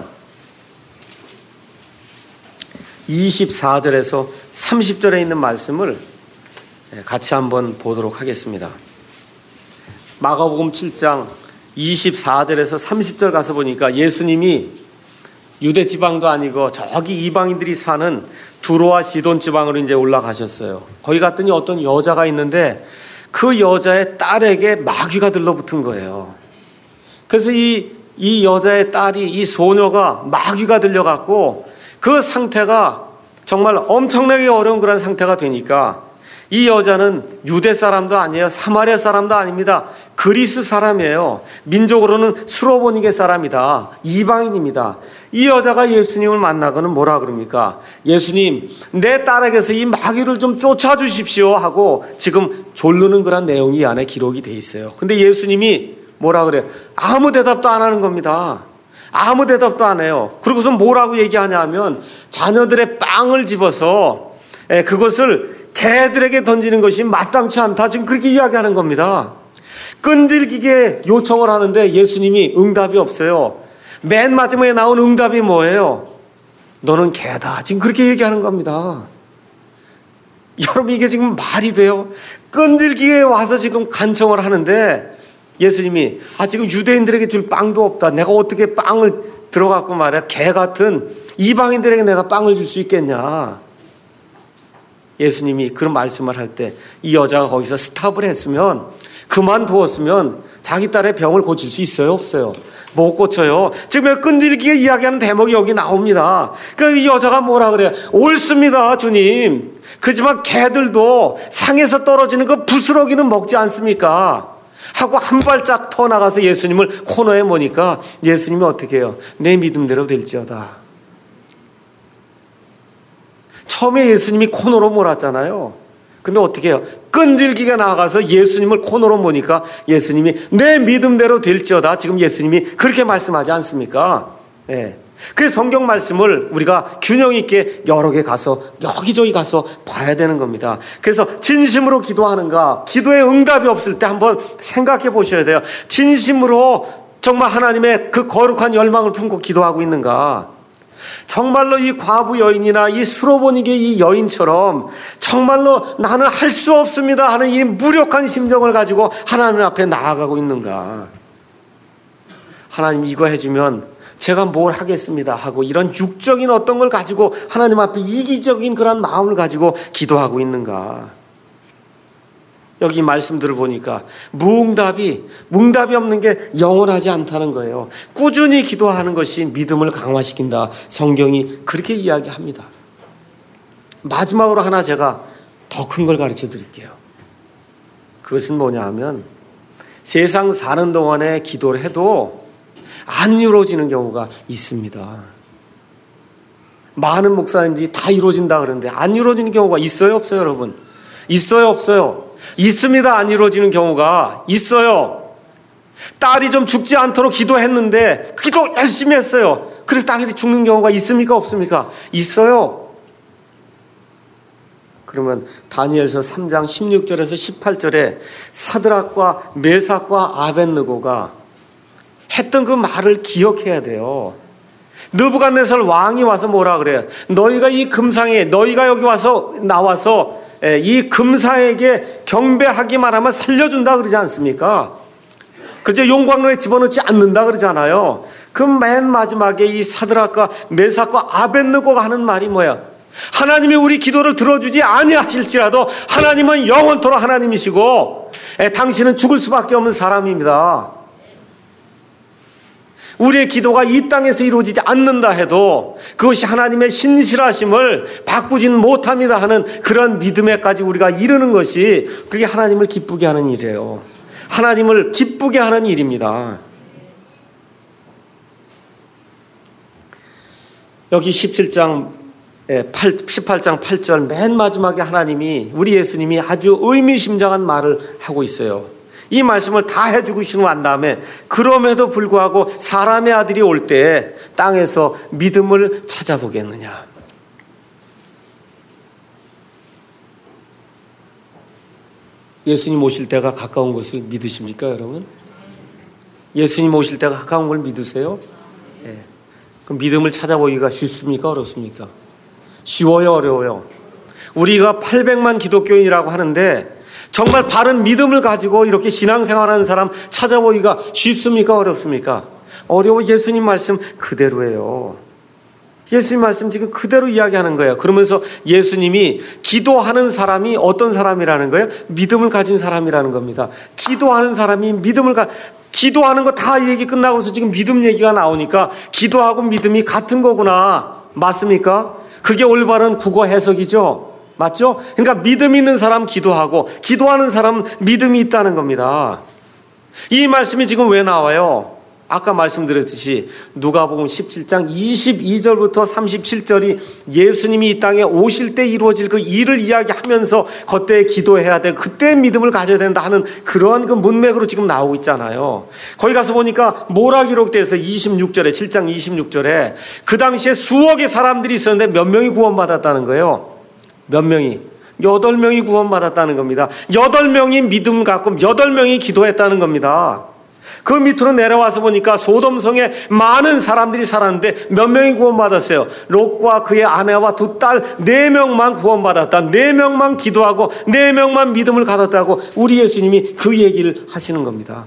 Speaker 1: 이십사 절에서 삼십 절에 있는 말씀을 예, 같이 한번 보도록 하겠습니다. 마가복음 칠 장 이십사 절에서 삼십 절 가서 보니까 예수님이 유대 지방도 아니고 저기 이방인들이 사는 두로와 시돈 지방으로 이제 올라가셨어요. 거기 갔더니 어떤 여자가 있는데 그 여자의 딸에게 마귀가 들러붙은 거예요. 그래서 이, 이 여자의 딸이, 이 소녀가 마귀가 들려갖고 그 상태가 정말 엄청나게 어려운 그런 상태가 되니까 이 여자는 유대 사람도 아니에요. 사마리아 사람도 아닙니다. 그리스 사람이에요. 민족으로는 수로보니게 사람이다. 이방인입니다. 이 여자가 예수님을 만나고는 뭐라 그럽니까? 예수님, 내 딸에게서 이 마귀를 좀 쫓아주십시오 하고 지금 졸르는 그런 내용이 이 안에 기록이 돼 있어요. 근데 예수님이 뭐라 그래요? 아무 대답도 안 하는 겁니다. 아무 대답도 안 해요. 그러고서 뭐라고 얘기하냐 하면 자녀들의 빵을 집어서 그것을 개들에게 던지는 것이 마땅치 않다. 지금 그렇게 이야기하는 겁니다. 끈질기게 요청을 하는데 예수님이 응답이 없어요. 맨 마지막에 나온 응답이 뭐예요? 너는 개다. 지금 그렇게 얘기하는 겁니다. 여러분, 이게 지금 말이 돼요? 끈질기게 와서 지금 간청을 하는데 예수님이 아 지금 유대인들에게 줄 빵도 없다. 내가 어떻게 빵을 들어갖고 말이야 개 같은 이방인들에게 내가 빵을 줄 수 있겠냐. 예수님이 그런 말씀을 할 때 이 여자가 거기서 스탑을 했으면, 그만두었으면 자기 딸의 병을 고칠 수 있어요? 없어요? 못 고쳐요. 지금 끈질기게 이야기하는 대목이 여기 나옵니다. 그러니까 이 여자가 뭐라 그래요? 옳습니다, 주님. 그렇지만 개들도 상에서 떨어지는 그 부스러기는 먹지 않습니까? 하고 한 발짝 더 나가서 예수님을 코너에 모니까 예수님이 어떻게 해요? 내 믿음대로 될지어다. 처음에 예수님이 코너로 몰았잖아요. 근데 어떻게 해요? 끈질기게 나가서 예수님을 코너로 모니까 예수님이 내 믿음대로 될지어다. 지금 예수님이 그렇게 말씀하지 않습니까? 네. 그래서 성경 말씀을 우리가 균형 있게 여러 개 가서 여기저기 가서 봐야 되는 겁니다. 그래서 진심으로 기도하는가, 기도에 응답이 없을 때 한번 생각해 보셔야 돼요. 진심으로 정말 하나님의 그 거룩한 열망을 품고 기도하고 있는가. 정말로 이 과부 여인이나 이 수로보니게 이 여인처럼 정말로 나는 할 수 없습니다 하는 이 무력한 심정을 가지고 하나님 앞에 나아가고 있는가. 하나님 이거 해주면 제가 뭘 하겠습니다 하고 이런 육적인 어떤 걸 가지고 하나님 앞에 이기적인 그런 마음을 가지고 기도하고 있는가. 여기 말씀들을 보니까 무응답이 응답이 없는 게 영원하지 않다는 거예요. 꾸준히 기도하는 것이 믿음을 강화시킨다. 성경이 그렇게 이야기합니다. 마지막으로 하나 제가 더 큰 걸 가르쳐 드릴게요. 그것은 뭐냐 하면 세상 사는 동안에 기도를 해도 안 이루어지는 경우가 있습니다. 많은 목사님들이 다 이루어진다 그러는데 안 이루어지는 경우가 있어요, 없어요, 여러분? 있어요, 없어요? 있습니다. 안 이루어지는 경우가 있어요. 딸이 좀 죽지 않도록 기도했는데 기도 열심히 했어요. 그래서 딸이 죽는 경우가 있습니까? 없습니까? 있어요. 그러면 다니엘서 삼 장 십육 절에서 십팔 절에 사드락과 메삭과 아벳느고가 했던 그 말을 기억해야 돼요. 느부갓네살 왕이 와서 뭐라 그래요? 너희가 이 금상에 너희가 여기 와서 나와서 이 금상에게 경배하기만 하면 살려준다 그러지 않습니까? 그저 용광로에 집어넣지 않는다 그러잖아요. 그 맨 마지막에 이 사드락과 메삭과 아벳느고가 하는 말이 뭐야? 하나님이 우리 기도를 들어주지 아니하실지라도 하나님은 영원토록 하나님이시고 당신은 죽을 수밖에 없는 사람입니다. 우리의 기도가 이 땅에서 이루어지지 않는다 해도 그것이 하나님의 신실하심을 바꾸진 못합니다 하는 그런 믿음에까지 우리가 이르는 것이 그게 하나님을 기쁘게 하는 일이에요. 하나님을 기쁘게 하는 일입니다. 여기 십칠 장 십팔 장 팔 절 맨 마지막에 하나님이 우리 예수님이 아주 의미심장한 말을 하고 있어요. 이 말씀을 다 해주고 난 다음에 그럼에도 불구하고 사람의 아들이 올 때 땅에서 믿음을 찾아보겠느냐. 예수님 오실 때가 가까운 것을 믿으십니까, 여러분? 예수님 오실 때가 가까운 걸 믿으세요? 네. 그럼 믿음을 찾아보기가 쉽습니까, 어렵습니까? 쉬워요, 어려워요? 우리가 팔백만 기독교인이라고 하는데 정말 바른 믿음을 가지고 이렇게 신앙생활하는 사람 찾아보기가 쉽습니까, 어렵습니까? 어려워. 예수님 말씀 그대로예요. 예수님 말씀 지금 그대로 이야기하는 거예요. 그러면서 예수님이 기도하는 사람이 어떤 사람이라는 거예요? 믿음을 가진 사람이라는 겁니다. 기도하는 사람이 믿음을 가 기도하는 거 다 얘기 끝나고서 지금 믿음 얘기가 나오니까 기도하고 믿음이 같은 거구나. 맞습니까? 그게 올바른 국어 해석이죠. 맞죠? 그러니까 믿음 있는 사람 기도하고 기도하는 사람은 믿음이 있다는 겁니다. 이 말씀이 지금 왜 나와요? 아까 말씀드렸듯이 누가복음 십칠 장 이십이 절부터 삼십칠 절이 예수님이 이 땅에 오실 때 이루어질 그 일을 이야기하면서 그때 기도해야 돼, 그때 믿음을 가져야 된다 하는 그러한 그 문맥으로 지금 나오고 있잖아요. 거기 가서 보니까 뭐라 기록되어 있어요? 이십육 절에 칠 장 이십육 절에 그 당시에 수억의 사람들이 있었는데 몇 명이 구원받았다는 거예요. 몇 명이? 여덟 명이 구원받았다는 겁니다. 여덟 명이 믿음 갖고 여덟 명이 기도했다는 겁니다. 그 밑으로 내려와서 보니까 소돔성에 많은 사람들이 살았는데 몇 명이 구원받았어요? 롯과 그의 아내와 두 딸 네 명만 구원받았다. 네 명만 기도하고 네 명만 믿음을 가졌다고 우리 예수님이 그 얘기를 하시는 겁니다.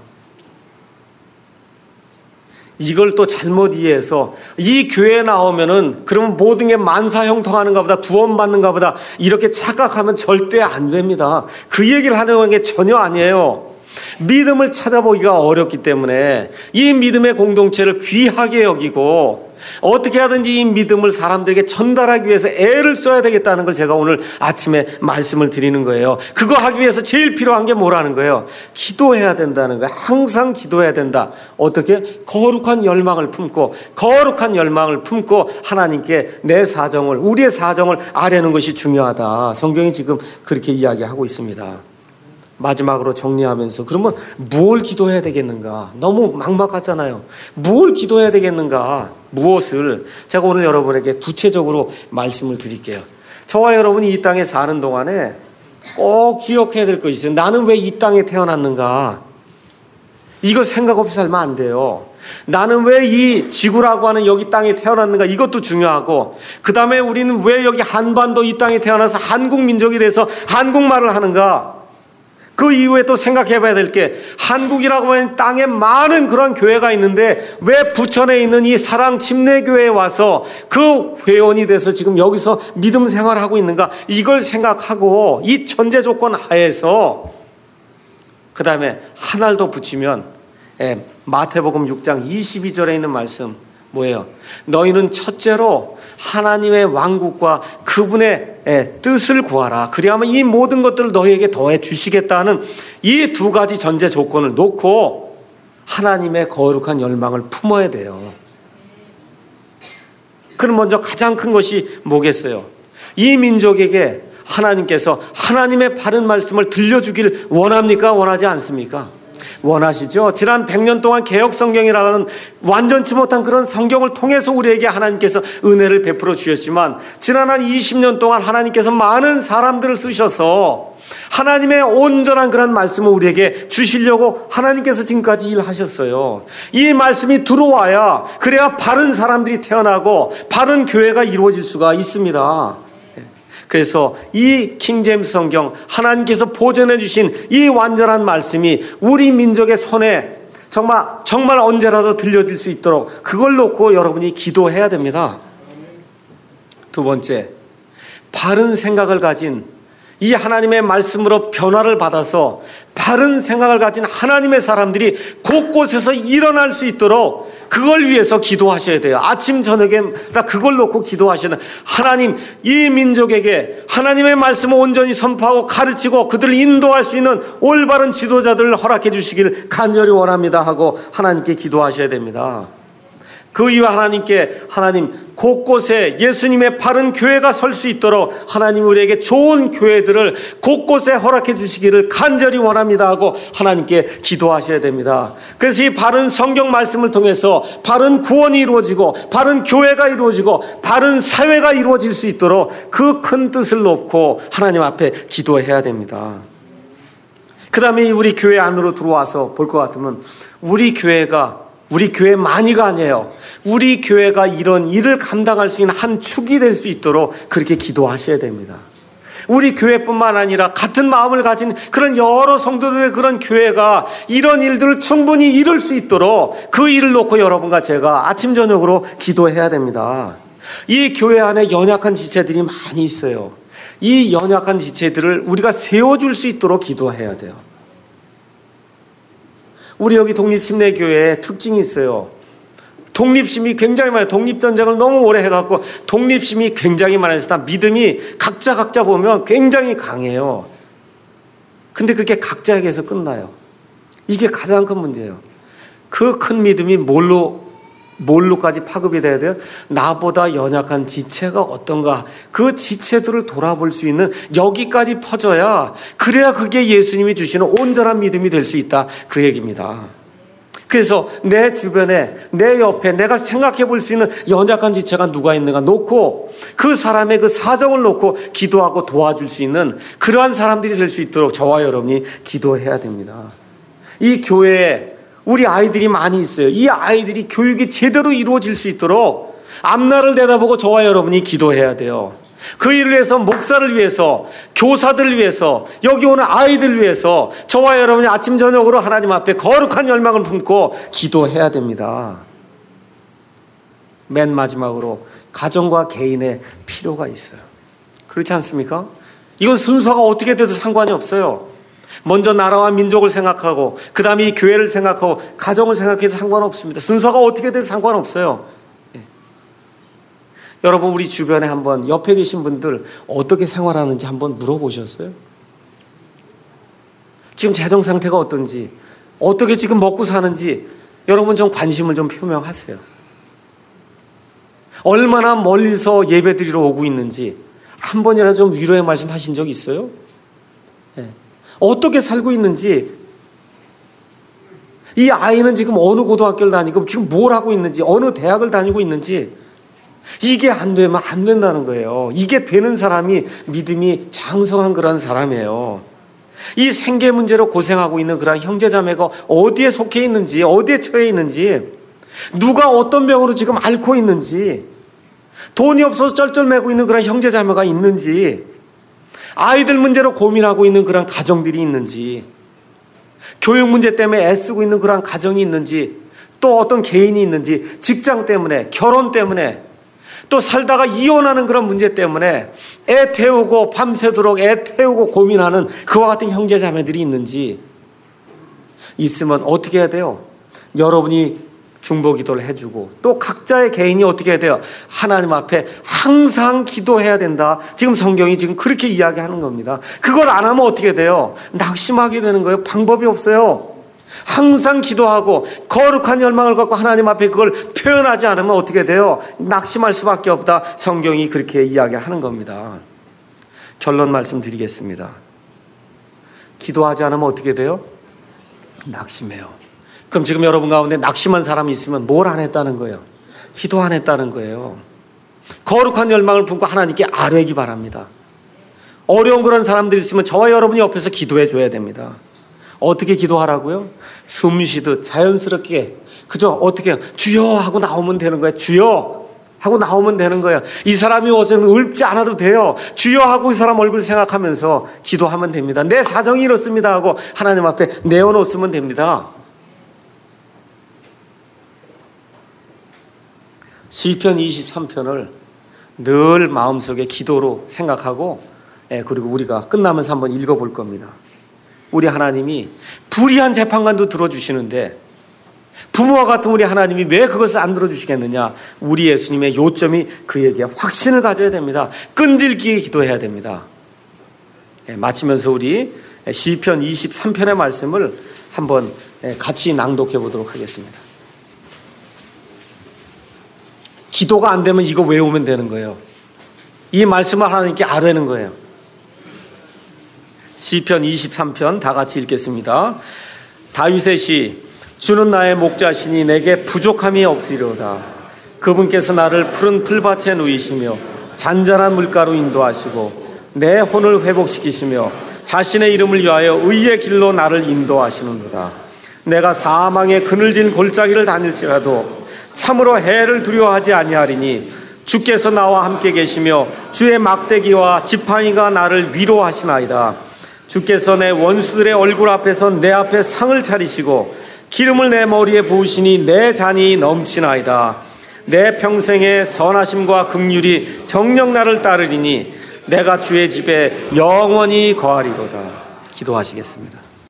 Speaker 1: 이걸 또 잘못 이해해서 이 교회에 나오면은 그러면 모든 게 만사형통하는가 보다, 구원받는가 보다 이렇게 착각하면 절대 안 됩니다. 그 얘기를 하려는 게 전혀 아니에요. 믿음을 찾아보기가 어렵기 때문에 이 믿음의 공동체를 귀하게 여기고 어떻게 하든지 이 믿음을 사람들에게 전달하기 위해서 애를 써야 되겠다는 걸 제가 오늘 아침에 말씀을 드리는 거예요. 그거 하기 위해서 제일 필요한 게 뭐라는 거예요? 기도해야 된다는 거예요. 항상 기도해야 된다. 어떻게? 거룩한 열망을 품고 거룩한 열망을 품고 하나님께 내 사정을, 우리의 사정을 아뢰는 것이 중요하다. 성경이 지금 그렇게 이야기하고 있습니다. 마지막으로 정리하면서 그러면 뭘 기도해야 되겠는가? 너무 막막하잖아요. 뭘 기도해야 되겠는가? 무엇을? 제가 오늘 여러분에게 구체적으로 말씀을 드릴게요. 저와 여러분이 이 땅에 사는 동안에 꼭 기억해야 될 것이 있어요. 나는 왜 이 땅에 태어났는가? 이거 생각 없이 살면 안 돼요. 나는 왜 이 지구라고 하는 여기 땅에 태어났는가? 이것도 중요하고, 그 다음에 우리는 왜 여기 한반도 이 땅에 태어나서 한국 민족이 돼서 한국말을 하는가? 그 이후에 또 생각해 봐야 될 게, 한국이라고 하는 땅에 많은 그런 교회가 있는데 왜 부천에 있는 이 사랑 침례교회에 와서 그 회원이 돼서 지금 여기서 믿음 생활을 하고 있는가? 이걸 생각하고 이 전제 조건 하에서 그 다음에 하나를 더 붙이면 예, 마태복음 육 장 이십이 절에 있는 말씀 뭐예요? 너희는 첫째로 하나님의 왕국과 그분의 뜻을 구하라. 그리하면 이 모든 것들을 너희에게 더해 주시겠다는 이 두 가지 전제 조건을 놓고 하나님의 거룩한 열망을 품어야 돼요. 그럼 먼저 가장 큰 것이 뭐겠어요? 이 민족에게 하나님께서 하나님의 바른 말씀을 들려주길 원합니까? 원하지 않습니까? 원하시죠. 지난 백 년 동안 개혁성경이라는 완전치 못한 그런 성경을 통해서 우리에게 하나님께서 은혜를 베풀어 주셨지만, 지난 한 이십 년 동안 하나님께서 많은 사람들을 쓰셔서 하나님의 온전한 그런 말씀을 우리에게 주시려고 하나님께서 지금까지 일하셨어요. 이 말씀이 들어와야, 그래야 바른 사람들이 태어나고 바른 교회가 이루어질 수가 있습니다. 그래서 이 킹제임스 성경, 하나님께서 보존해 주신 이 완전한 말씀이 우리 민족의 손에 정말 정말 언제라도 들려질 수 있도록 그걸 놓고 여러분이 기도해야 됩니다. 두 번째, 바른 생각을 가진, 이 하나님의 말씀으로 변화를 받아서 바른 생각을 가진 하나님의 사람들이 곳곳에서 일어날 수 있도록 그걸 위해서 기도하셔야 돼요. 아침 저녁에 다 그걸 놓고 기도하셔야 돼요. 하나님, 이 민족에게 하나님의 말씀을 온전히 선포하고 가르치고 그들을 인도할 수 있는 올바른 지도자들을 허락해 주시길 간절히 원합니다 하고 하나님께 기도하셔야 됩니다. 그 이후 하나님께, 하나님 곳곳에 예수님의 바른 교회가 설 수 있도록 하나님 우리에게 좋은 교회들을 곳곳에 허락해 주시기를 간절히 원합니다 하고 하나님께 기도하셔야 됩니다. 그래서 이 바른 성경 말씀을 통해서 바른 구원이 이루어지고 바른 교회가 이루어지고 바른 사회가 이루어질 수 있도록 그 큰 뜻을 놓고 하나님 앞에 기도해야 됩니다. 그 다음에 우리 교회 안으로 들어와서 볼 것 같으면 우리 교회가 우리 교회만이가 아니에요. 우리 교회가 이런 일을 감당할 수 있는 한 축이 될 수 있도록 그렇게 기도하셔야 됩니다. 우리 교회뿐만 아니라 같은 마음을 가진 그런 여러 성도들의 그런 교회가 이런 일들을 충분히 이룰 수 있도록 그 일을 놓고 여러분과 제가 아침 저녁으로 기도해야 됩니다. 이 교회 안에 연약한 지체들이 많이 있어요. 이 연약한 지체들을 우리가 세워줄 수 있도록 기도해야 돼요. 우리 여기 독립침례교회에 특징이 있어요. 독립심이 굉장히 많아요. 독립전쟁을 너무 오래 해갖고 독립심이 굉장히 많아서 다 믿음이 각자 각자 보면 굉장히 강해요. 근데 그게 각자에게서 끝나요. 이게 가장 큰 문제예요. 그 큰 믿음이 뭘로 뭘로까지 파급이 돼야 돼요? 나보다 연약한 지체가 어떤가, 그 지체들을 돌아볼 수 있는 여기까지 퍼져야, 그래야 그게 예수님이 주시는 온전한 믿음이 될 수 있다, 그 얘기입니다. 그래서 내 주변에, 내 옆에 내가 생각해 볼 수 있는 연약한 지체가 누가 있는가 놓고 그 사람의 그 사정을 놓고 기도하고 도와줄 수 있는 그러한 사람들이 될 수 있도록 저와 여러분이 기도해야 됩니다. 이 교회에 우리 아이들이 많이 있어요. 이 아이들이 교육이 제대로 이루어질 수 있도록 앞날을 내다보고 저와 여러분이 기도해야 돼요. 그 일을 위해서, 목사를 위해서, 교사들을 위해서, 여기 오는 아이들 위해서 저와 여러분이 아침 저녁으로 하나님 앞에 거룩한 열망을 품고 기도해야 됩니다. 맨 마지막으로 가정과 개인의 필요가 있어요. 그렇지 않습니까? 이건 순서가 어떻게 돼도 상관이 없어요. 먼저 나라와 민족을 생각하고 그 다음에 이 교회를 생각하고 가정을 생각해서 상관없습니다. 순서가 어떻게 돼도 상관없어요. 예. 여러분, 우리 주변에 한번 옆에 계신 분들 어떻게 생활하는지 한번 물어보셨어요? 지금 재정 상태가 어떤지, 어떻게 지금 먹고 사는지 여러분 좀 관심을 좀 표명하세요. 얼마나 멀리서 예배드리러 오고 있는지 한 번이라도 좀 위로의 말씀 하신 적 있어요? 예. 어떻게 살고 있는지, 이 아이는 지금 어느 고등학교를 다니고 지금 뭘 하고 있는지, 어느 대학을 다니고 있는지, 이게 안 되면 안 된다는 거예요. 이게 되는 사람이 믿음이 장성한 그런 사람이에요. 이 생계 문제로 고생하고 있는 그런 형제자매가 어디에 속해 있는지, 어디에 처해 있는지, 누가 어떤 병으로 지금 앓고 있는지, 돈이 없어서 쩔쩔매고 있는 그런 형제자매가 있는지, 아이들 문제로 고민하고 있는 그런 가정들이 있는지, 교육 문제 때문에 애쓰고 있는 그런 가정이 있는지, 또 어떤 개인이 있는지, 직장 때문에, 결혼 때문에, 또 살다가 이혼하는 그런 문제 때문에 애 태우고 밤새도록 애 태우고 고민하는 그와 같은 형제자매들이 있는지, 있으면 어떻게 해야 돼요? 여러분이 중보기도를 해주고 또 각자의 개인이 어떻게 해야 돼요? 하나님 앞에 항상 기도해야 된다. 지금 성경이 지금 그렇게 이야기하는 겁니다. 그걸 안 하면 어떻게 돼요? 낙심하게 되는 거예요. 방법이 없어요. 항상 기도하고 거룩한 열망을 갖고 하나님 앞에 그걸 표현하지 않으면 어떻게 돼요? 낙심할 수밖에 없다. 성경이 그렇게 이야기하는 겁니다. 결론 말씀드리겠습니다. 기도하지 않으면 어떻게 돼요? 낙심해요. 그럼 지금 여러분 가운데 낙심한 사람이 있으면 뭘 안 했다는 거예요? 기도 안 했다는 거예요. 거룩한 열망을 품고 하나님께 아뢰기 바랍니다. 어려운 그런 사람들이 있으면 저와 여러분이 옆에서 기도해 줘야 됩니다. 어떻게 기도하라고요? 숨 쉬듯 자연스럽게, 그죠? 어떻게 해요? 주여 하고 나오면 되는 거예요. 주여 하고 나오면 되는 거예요. 이 사람이 어제는 읊지 않아도 돼요. 주여 하고 이 사람 얼굴 생각하면서 기도하면 됩니다. 내 사정이 이렇습니다 하고 하나님 앞에 내어놓으면 됩니다. 시편 이십삼 편을 늘 마음속에 기도로 생각하고, 예, 그리고 우리가 끝나면서 한번 읽어볼 겁니다. 우리 하나님이 불의한 재판관도 들어주시는데 부모와 같은 우리 하나님이 왜 그것을 안 들어주시겠느냐? 우리 예수님의 요점이 그에게 확신을 가져야 됩니다. 끈질기게 기도해야 됩니다. 예, 마치면서 우리 시편 이십삼 편의 말씀을 한번 같이 낭독해 보도록 하겠습니다. 기도가 안 되면 이거 외우면 되는 거예요. 이 말씀을 하나님께 아뢰는 거예요. 시편 이십삼 편 다 같이 읽겠습니다. 다윗의 시. 주는 나의 목자시니 내게 부족함이 없으리로다. 그분께서 나를 푸른 풀밭에 누이시며 잔잔한 물가로 인도하시고 내 혼을 회복시키시며 자신의 이름을 위하여 의의 길로 나를 인도하시는도다. 내가 사망의 그늘진 골짜기를 다닐지라도 참으로 해를 두려워하지 아니하리니 주께서 나와 함께 계시며 주의 막대기와 지팡이가 나를 위로하시나이다. 주께서 내 원수들의 얼굴 앞에서 내 앞에 상을 차리시고 기름을 내 머리에 부으시니 내 잔이 넘치나이다. 내 평생의 선하심과 긍휼이 정녕 나를 따르리니 내가 주의 집에 영원히 거하리로다. 기도하시겠습니다.